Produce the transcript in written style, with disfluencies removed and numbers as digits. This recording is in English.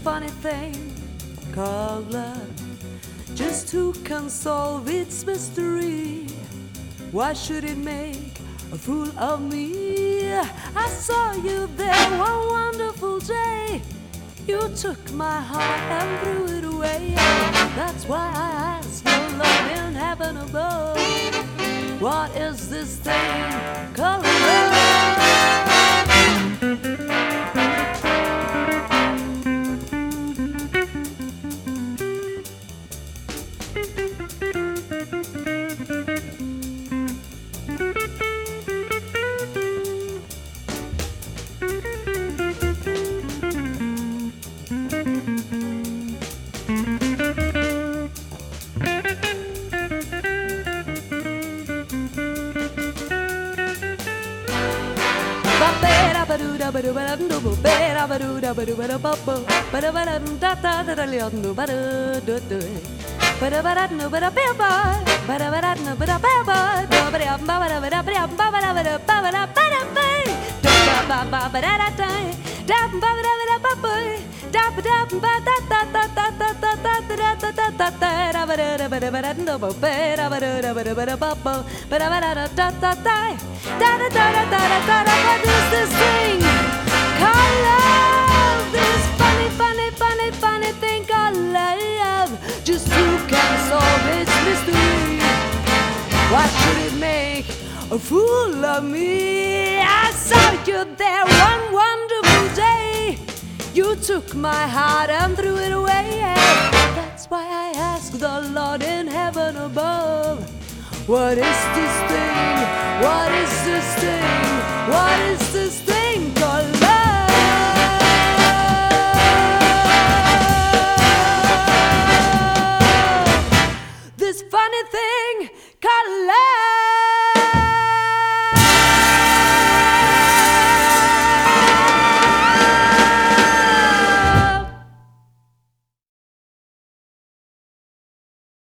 funny thing called love. Just who can solve its mystery? Why should it make a fool of me? I saw you there one wonderful day. You took my heart and threw it away. That's why I ask your love in heaven above. What is this thing called love? What is this thing called love? This funny, funny, funny, funny thing called love. Just who can solve its mystery? Why should it make a fool of me? I saw you there one wonderful day. You took my heart and threw it away. That's why I ask the Lord in heaven above. What is this thing? What is this thing? What is this thing?